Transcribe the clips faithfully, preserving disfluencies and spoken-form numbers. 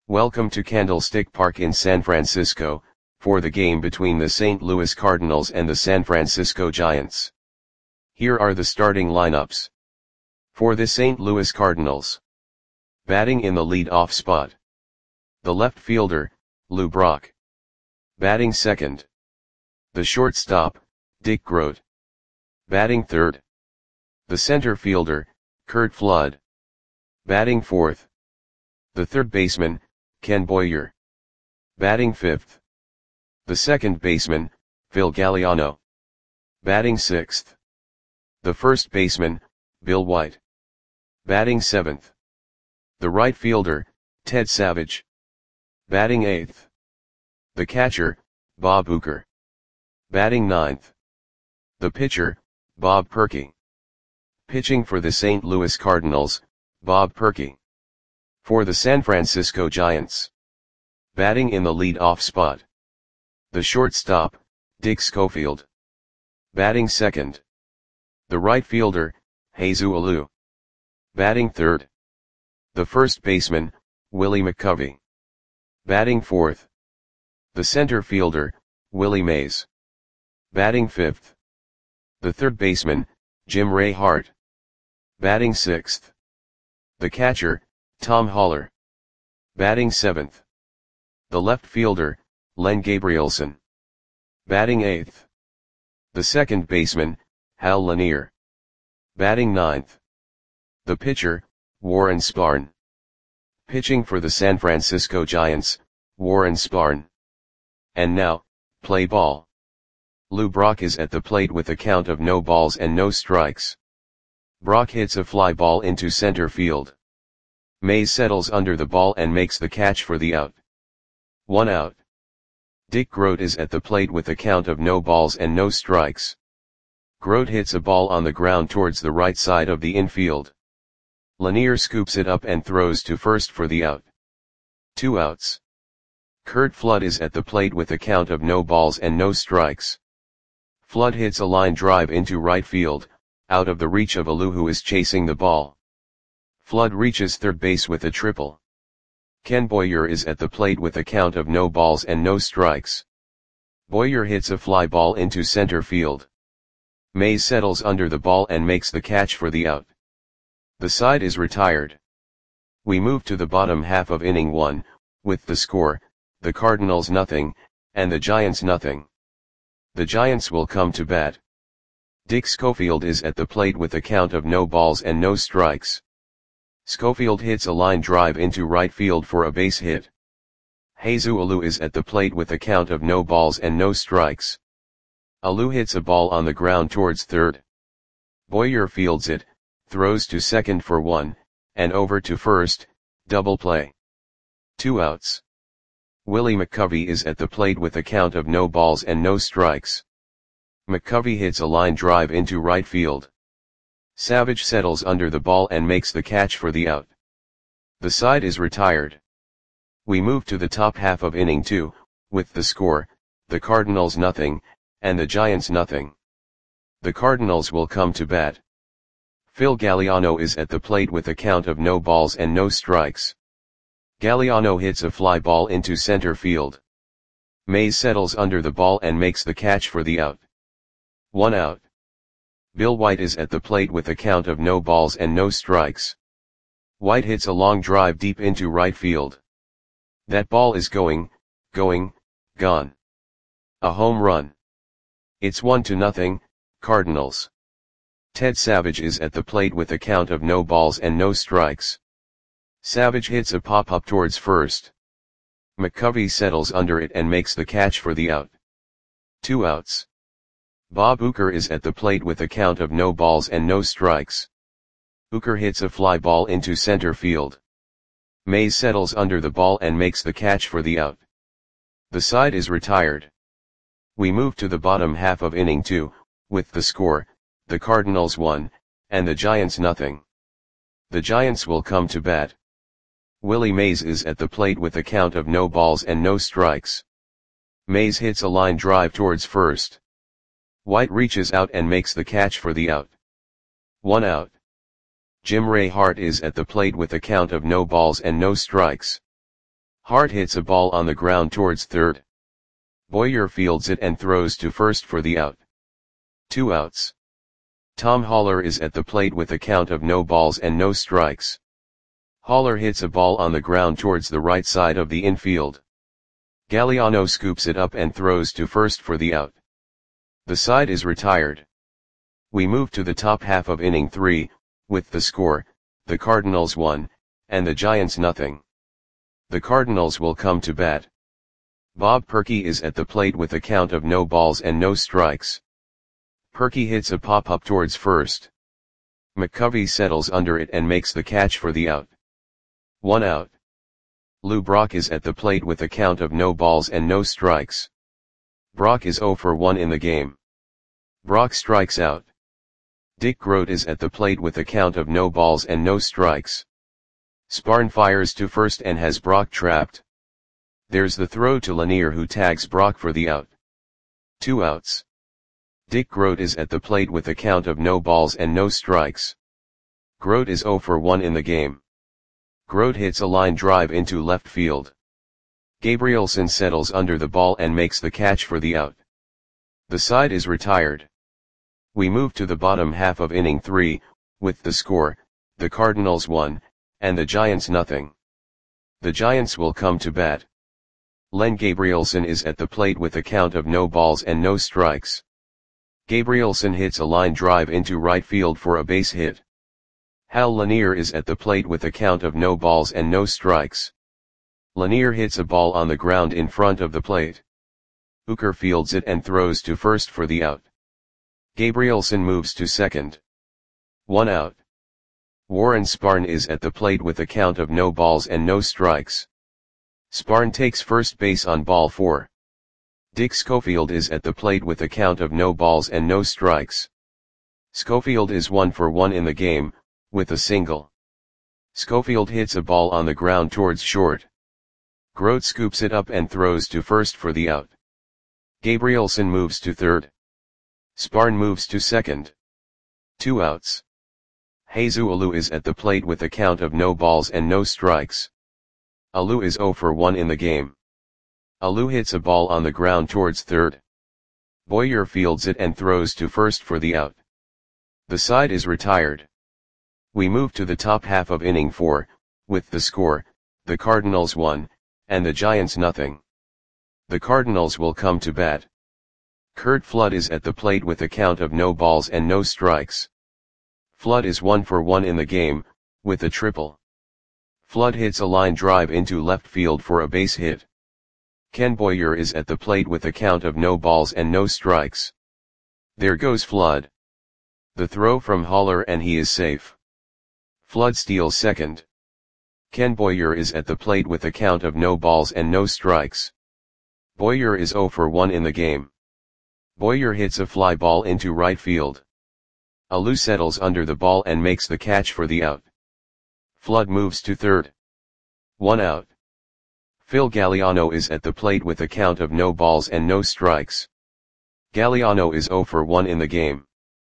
Welcome to Candlestick Park in San Francisco, for the game between the Saint Louis Cardinals and the San Francisco Giants. Here are the starting lineups. For the Saint Louis Cardinals. Batting in the lead-off spot. The left fielder, Lou Brock. Batting second. The shortstop, Dick Groat. Batting third. The center fielder, Curt Flood. Batting fourth. The third baseman, Ken Boyer. Batting fifth. The second baseman, Phil Galliano. Batting sixth. The first baseman, Bill White. Batting seventh. The right fielder, Ted Savage. Batting eighth. The catcher, Bob Uecker. Batting ninth. The pitcher, Bob Purkey. Pitching for the Saint Louis Cardinals, Bob Purkey. For the San Francisco Giants. Batting in the lead-off spot. The shortstop, Dick Schofield. Batting second. The right fielder, Jesus Alou. Batting third. The first baseman, Willie McCovey. Batting fourth. The center fielder, Willie Mays. Batting fifth. The third baseman, Jim Ray Hart. Batting sixth. The catcher, Tom Haller. Batting seventh. The left fielder, Len Gabrielson. Batting eighth. The second baseman, Hal Lanier. Batting ninth. The pitcher, Warren Spahn. Pitching for the San Francisco Giants, Warren Spahn. And now, play ball. Lou Brock is at the plate with a count of no balls and no strikes. Brock hits a fly ball into center field. Mays settles under the ball and makes the catch for the out. One out. Dick Groat is at the plate with a count of no balls and no strikes. Groat hits a ball on the ground towards the right side of the infield. Lanier scoops it up and throws to first for the out. Two outs. Curt Flood is at the plate with a count of no balls and no strikes. Flood hits a line drive into right field, out of the reach of Alou, who is chasing the ball. Flood reaches third base with a triple. Ken Boyer is at the plate with a count of no balls and no strikes. Boyer hits a fly ball into center field. Mays settles under the ball and makes the catch for the out. The side is retired. We move to the bottom half of inning one, with the score, the Cardinals nothing, and the Giants nothing. The Giants will come to bat. Dick Schofield is at the plate with a count of no balls and no strikes. Schofield hits a line drive into right field for a base hit. Jesus Alou is at the plate with a count of no balls and no strikes. Alou hits a ball on the ground towards third. Boyer fields it, throws to second for one, and over to first, double play. Two outs. Willie McCovey is at the plate with a count of no balls and no strikes. McCovey hits a line drive into right field. Savage settles under the ball and makes the catch for the out. The side is retired. We move to the top half of inning two, with the score, the Cardinals nothing, and the Giants nothing. The Cardinals will come to bat. Phil Galliano is at the plate with a count of no balls and no strikes. Galliano hits a fly ball into center field. Mays settles under the ball and makes the catch for the out. One out. Bill White is at the plate with a count of no balls and no strikes. White hits a long drive deep into right field. That ball is going, going, gone. A home run. It's one to nothing, Cardinals. Ted Savage is at the plate with a count of no balls and no strikes. Savage hits a pop-up towards first. McCovey settles under it and makes the catch for the out. Two outs. Bob Uecker is at the plate with a count of no balls and no strikes. Uecker hits a fly ball into center field. Mays settles under the ball and makes the catch for the out. The side is retired. We move to the bottom half of inning two, with the score, the Cardinals one, and the Giants nothing. The Giants will come to bat. Willie Mays is at the plate with a count of no balls and no strikes. Mays hits a line drive towards first. White reaches out and makes the catch for the out. One out. Jim Ray Hart is at the plate with a count of no balls and no strikes. Hart hits a ball on the ground towards third. Boyer fields it and throws to first for the out. Two outs. Tom Haller is at the plate with a count of no balls and no strikes. Haller hits a ball on the ground towards the right side of the infield. Galliano scoops it up and throws to first for the out. The side is retired. We move to the top half of inning three, with the score, the Cardinals one, and the Giants nothing. The Cardinals will come to bat. Bob Perky is at the plate with a count of no balls and no strikes. Perky hits a pop-up towards first. McCovey settles under it and makes the catch for the out. One out. Lou Brock is at the plate with a count of no balls and no strikes. Brock is oh for one in the game. Brock strikes out. Dick Groat is at the plate with a count of no balls and no strikes. Sparn fires to first and has Brock trapped. There's the throw to Lanier, who tags Brock for the out. Two outs. Dick Groat is at the plate with a count of no balls and no strikes. Groat is oh for one in the game. Groat hits a line drive into left field. Gabrielson settles under the ball and makes the catch for the out. The side is retired. We move to the bottom half of inning three, with the score, the Cardinals one, and the Giants nothing. The Giants will come to bat. Len Gabrielson is at the plate with a count of no balls and no strikes. Gabrielson hits a line drive into right field for a base hit. Hal Lanier is at the plate with a count of no balls and no strikes. Lanier hits a ball on the ground in front of the plate. Hooker fields it and throws to first for the out. Gabrielson moves to second. One out. Warren Sparn is at the plate with a count of no balls and no strikes. Sparn takes first base on ball four. Dick Schofield is at the plate with a count of no balls and no strikes. Schofield is one for one in the game, with a single. Schofield hits a ball on the ground towards short. Groat scoops it up and throws to first for the out. Gabrielson moves to third. Sparn moves to second. Two outs. Jesus Alou is at the plate with a count of no balls and no strikes. Alou is oh for one in the game. Alou hits a ball on the ground towards third. Boyer fields it and throws to first for the out. The side is retired. We move to the top half of inning four, with the score, the Cardinals one, and the Giants nothing. The Cardinals will come to bat. Curt Flood is at the plate with a count of no balls and no strikes. Flood is one for one in the game, with a triple. Flood hits a line drive into left field for a base hit. Ken Boyer is at the plate with a count of no balls and no strikes. There goes Flood. The throw from Haller and he is safe. Flood steals second. Ken Boyer is at the plate with a count of no balls and no strikes. Boyer is oh for one in the game. Boyer hits a fly ball into right field. Alou settles under the ball and makes the catch for the out. Flood moves to third. One out. Phil Galliano is at the plate with a count of no balls and no strikes. Galliano is oh for one in the game.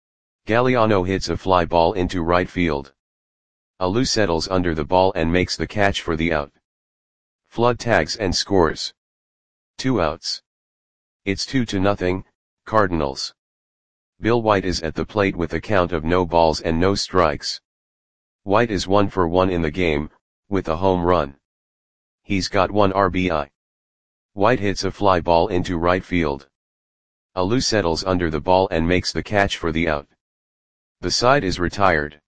Galliano hits a fly ball into right field. Alou settles under the ball and makes the catch for the out. Flood tags and scores. Two outs. It's two to nothing, Cardinals. Bill White is at the plate with a count of no balls and no strikes. White is one for one in the game, with a home run. He's got one R B I. White hits a fly ball into right field. Alou settles under the ball and makes the catch for the out. The side is retired.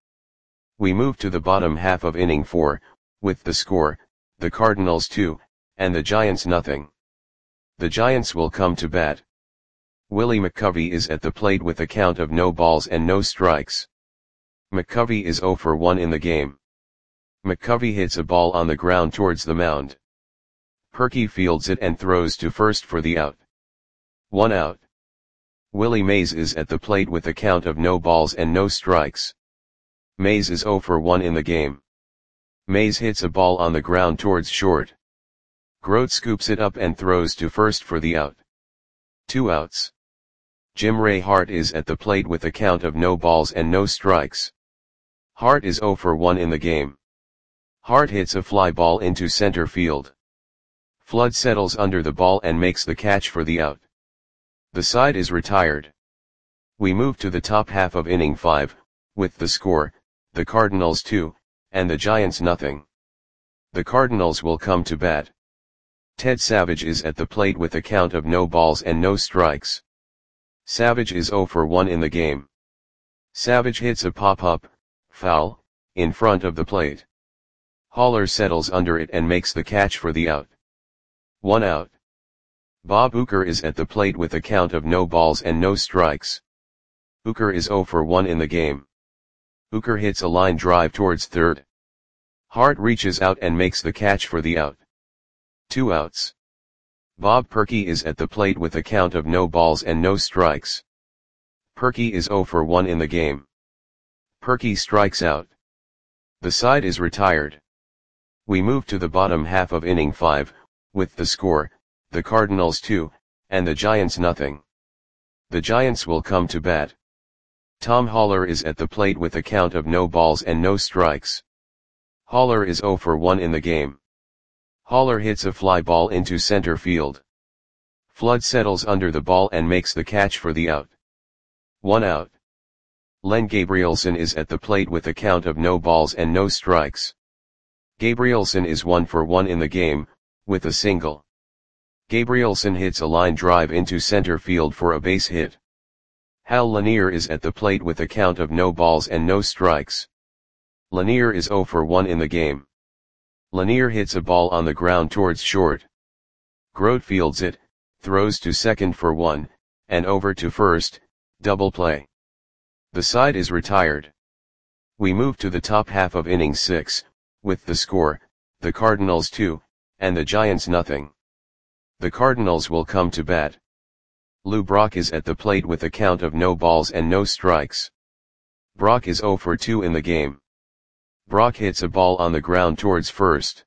We move to the bottom half of inning four, with the score, the Cardinals two, and the Giants nothing. The Giants will come to bat. Willie McCovey is at the plate with a count of no balls and no strikes. McCovey is oh for one in the game. McCovey hits a ball on the ground towards the mound. Perky fields it and throws to first for the out. One out. Willie Mays is at the plate with a count of no balls and no strikes. Mays is oh for one in the game. Mays hits a ball on the ground towards short. Groat scoops it up and throws to first for the out. Two outs. Jim Ray Hart is at the plate with a count of no balls and no strikes. Hart is oh for one in the game. Hart hits a fly ball into center field. Flood settles under the ball and makes the catch for the out. The side is retired. We move to the top half of inning five, with the score, the Cardinals two, and the Giants nothing. The Cardinals will come to bat. Ted Savage is at the plate with a count of no balls and no strikes. Savage is oh for one in the game. Savage hits a pop-up, foul, in front of the plate. Haller settles under it and makes the catch for the out. One out. Bob Uecker is at the plate with a count of no balls and no strikes. Uecker is oh for one in the game. Uecker hits a line drive towards third. Hart reaches out and makes the catch for the out. Two outs. Bob Perky is at the plate with a count of no balls and no strikes. Perky is oh for one in the game. Perky strikes out. The side is retired. We move to the bottom half of inning five, with the score, the Cardinals two, and the Giants nothing. The Giants will come to bat. Tom Haller is at the plate with a count of no balls and no strikes. Haller is oh for one in the game. Haller hits a fly ball into center field. Flood settles under the ball and makes the catch for the out. One out. Len Gabrielson is at the plate with a count of no balls and no strikes. Gabrielson is one for one in the game, with a single. Gabrielson hits a line drive into center field for a base hit. Hal Lanier is at the plate with a count of no balls and no strikes. Lanier is oh for one in the game. Lanier hits a ball on the ground towards short. Grote fields it, throws to second for one, and over to first, double play. The side is retired. We move to the top half of inning six, with the score, the Cardinals two, and the Giants nothing. The Cardinals will come to bat. Lou Brock is at the plate with a count of no balls and no strikes. Brock is oh for two in the game. Brock hits a ball on the ground towards first.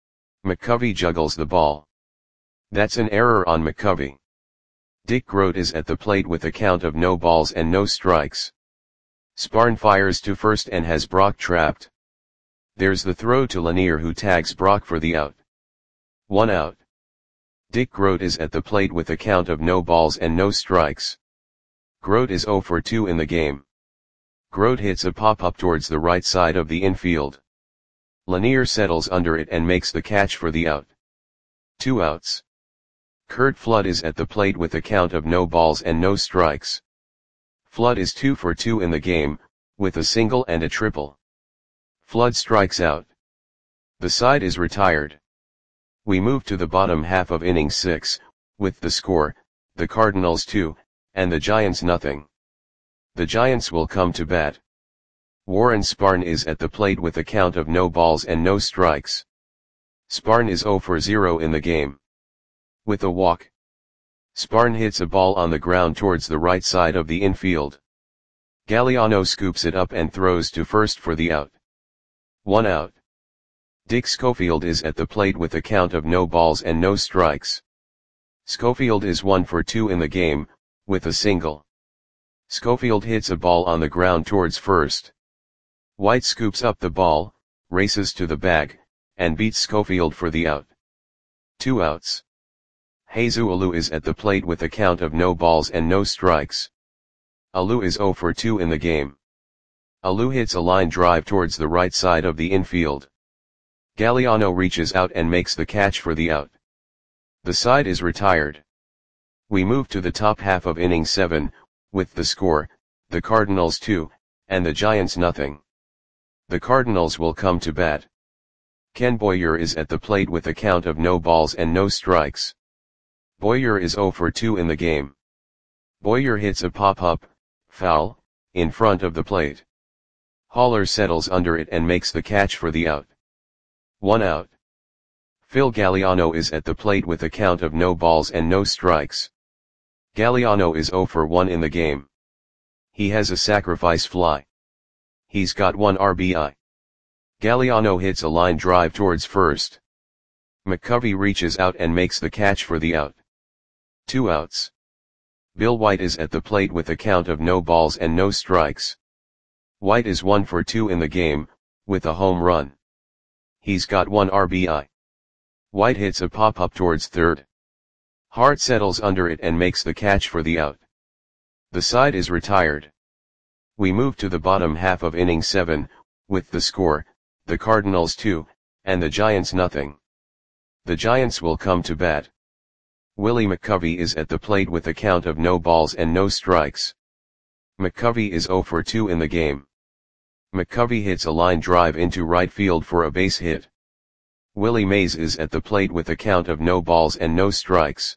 McCovey juggles the ball. That's an error on McCovey. Dick Grote is at the plate with a count of no balls and no strikes. Sparn fires to first and has Brock trapped. There's the throw to Lanier, who tags Brock for the out. One out. Dick Grote is at the plate with a count of no balls and no strikes. Grote is oh for two in the game. Grote hits a pop-up towards the right side of the infield. Lanier settles under it and makes the catch for the out. Two outs. Curt Flood is at the plate with a count of no balls and no strikes. Flood is two for two in the game, with a single and a triple. Flood strikes out. The side is retired. We move to the bottom half of inning six, with the score, the Cardinals two, and the Giants nothing. The Giants will come to bat. Warren Sparn is at the plate with a count of no balls and no strikes. Sparn is oh for zero in the game. With a walk. Sparn hits a ball on the ground towards the right side of the infield. Galliano scoops it up and throws to first for the out. One out. Dick Schofield is at the plate with a count of no balls and no strikes. Schofield is one for two in the game, with a single. Schofield hits a ball on the ground towards first. White scoops up the ball, races to the bag, and beats Schofield for the out. Two outs. Jesus Alou is at the plate with a count of no balls and no strikes. Alou is oh for two in the game. Alou hits a line drive towards the right side of the infield. Galliano reaches out and makes the catch for the out. The side is retired. We move to the top half of inning seven, with the score, the Cardinals two, and the Giants nothing. The Cardinals will come to bat. Ken Boyer is at the plate with a count of no balls and no strikes. Boyer is oh for two in the game. Boyer hits a pop-up, foul, in front of the plate. Haller settles under it and makes the catch for the out. One out. Phil Galliano is at the plate with a count of no balls and no strikes. Galliano is oh for one in the game. He has a sacrifice fly. He's got one R B I. Galliano hits a line drive towards first. McCovey reaches out and makes the catch for the out. Two outs. Bill White is at the plate with a count of no balls and no strikes. White is one for two in the game, with a home run. He's got one R B I. White hits a pop-up towards third. Hart settles under it and makes the catch for the out. The side is retired. We move to the bottom half of inning seven, with the score, the Cardinals two, and the Giants nothing. The Giants will come to bat. Willie McCovey is at the plate with a count of no balls and no strikes. McCovey is oh for two in the game. McCovey hits a line drive into right field for a base hit. Willie Mays is at the plate with a count of no balls and no strikes.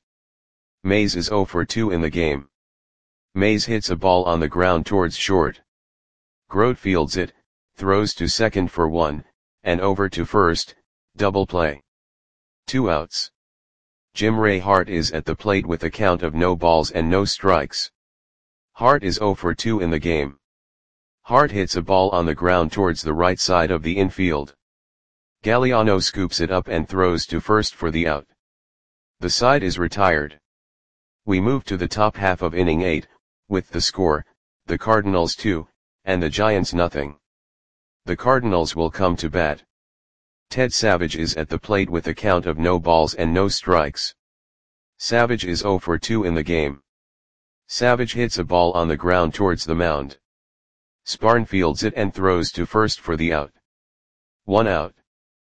Mays is oh for two in the game. Mays hits a ball on the ground towards short. Grote fields it, throws to second for one, and over to first, double play. Two outs. Jim Ray Hart is at the plate with a count of no balls and no strikes. Hart is oh for two in the game. Hart hits a ball on the ground towards the right side of the infield. Galliano scoops it up and throws to first for the out. The side is retired. We move to the top half of inning eight, with the score, the Cardinals two, and the Giants nothing. The Cardinals will come to bat. Ted Savage is at the plate with a count of no balls and no strikes. Savage is oh for two in the game. Savage hits a ball on the ground towards the mound. Sparn fields it and throws to first for the out. One out.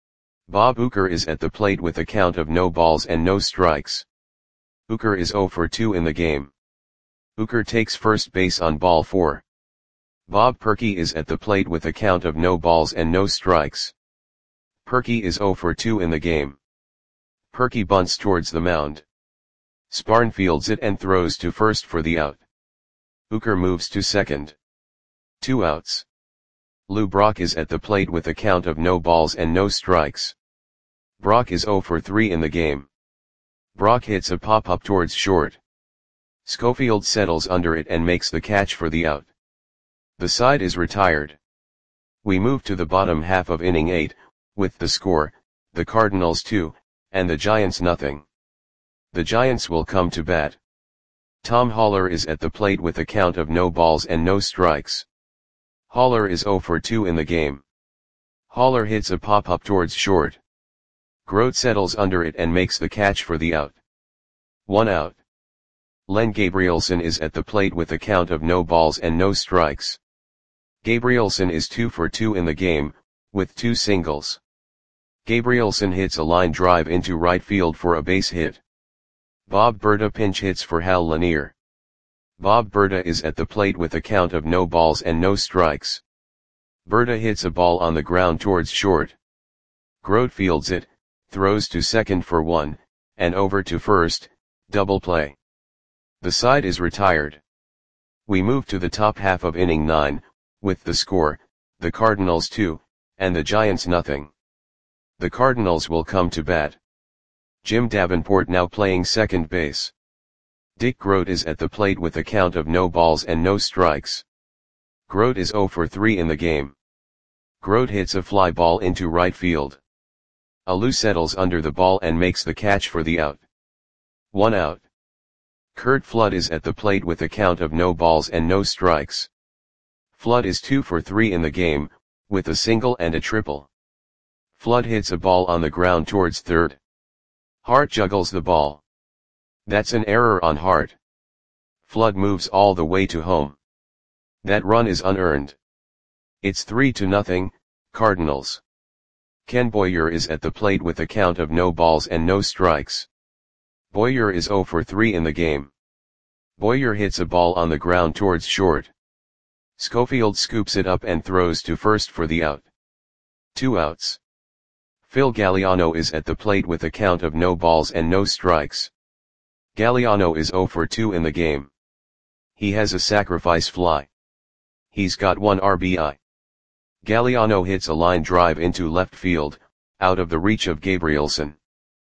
Bob Uecker is at the plate with a count of no balls and no strikes. Uecker is oh for two in the game. Uecker takes first base on ball four. Bob Perky is at the plate with a count of no balls and no strikes. Perky is oh for two in the game. Perky bunts towards the mound. Sparn fields it and throws to first for the out. Uecker moves to second. Two outs. Lou Brock is at the plate with a count of no balls and no strikes. Brock is oh for three in the game. Brock hits a pop-up towards short. Schofield settles under it and makes the catch for the out. The side is retired. We move to the bottom half of inning eight, with the score, the Cardinals two, and the Giants nothing. The Giants will come to bat. Tom Haller is at the plate with a count of no balls and no strikes. Haller is oh for two in the game. Haller hits a pop-up towards short. Grote settles under it and makes the catch for the out. One out. Len Gabrielson is at the plate with a count of no balls and no strikes. Gabrielson is two for two in the game, with two singles. Gabrielson hits a line drive into right field for a base hit. Bob Berta pinch hits for Hal Lanier. Bob Berta is at the plate with a count of no balls and no strikes. Berta hits a ball on the ground towards short. Grote fields it, throws to second for one, and over to first, double play. The side is retired. We move to the top half of inning nine, with the score, the Cardinals two, and the Giants nothing. The Cardinals will come to bat. Jim Davenport now playing second base. Dick Grote is at the plate with a count of no balls and no strikes. Grote is oh for three in the game. Grote hits a fly ball into right field. Alou settles under the ball and makes the catch for the out. One out. Curt Flood is at the plate with a count of no balls and no strikes. Flood is two for three in the game, with a single and a triple. Flood hits a ball on the ground towards third. Hart juggles the ball. That's an error on Hart. Flood moves all the way to home. That run is unearned. It's three to nothing, Cardinals. Ken Boyer is at the plate with a count of no balls and no strikes. Boyer is oh for three in the game. Boyer hits a ball on the ground towards short. Schofield scoops it up and throws to first for the out. Two outs. Phil Galliano is at the plate with a count of no balls and no strikes. Galliano is oh for two in the game. He has a sacrifice fly. He's got one R B I. Galliano hits a line drive into left field, out of the reach of Gabrielson.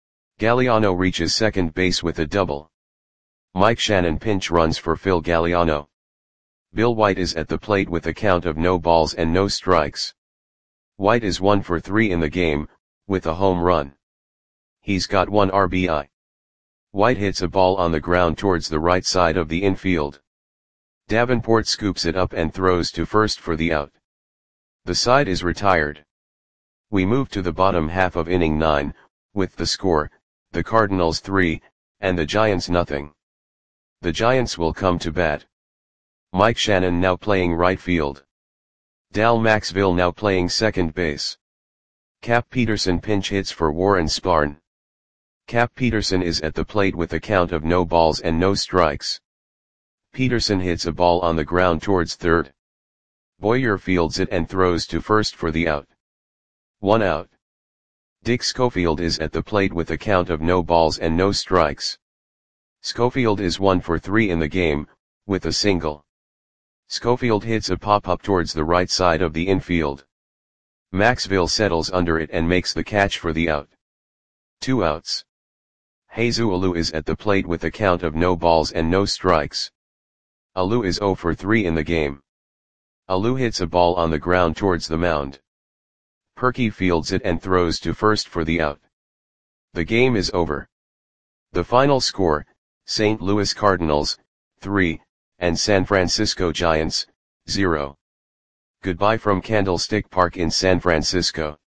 Galliano reaches second base with a double. Mike Shannon pinch runs for Phil Galliano. Bill White is at the plate with a count of no balls and no strikes. White is one for three in the game, with a home run. He's got one R B I. White hits a ball on the ground towards the right side of the infield. Davenport scoops it up and throws to first for the out. The side is retired. We move to the bottom half of inning nine, with the score, the Cardinals three, and the Giants nothing. The Giants will come to bat. Mike Shannon now playing right field. Dal Maxville now playing second base. Cap Peterson pinch hits for Warren Spahn. Cap Peterson is at the plate with a count of no balls and no strikes. Peterson hits a ball on the ground towards third. Boyer fields it and throws to first for the out. One out. Dick Schofield is at the plate with a count of no balls and no strikes. Schofield is one for three in the game, with a single. Schofield hits a pop-up towards the right side of the infield. Maxville settles under it and makes the catch for the out. Two outs. Jesus Alou is at the plate with a count of no balls and no strikes. Alou is zero for three in the game. Alou hits a ball on the ground towards the mound. Perky fields it and throws to first for the out. The game is over. The final score, Saint Louis Cardinals, three, and San Francisco Giants, zero. Goodbye from Candlestick Park in San Francisco.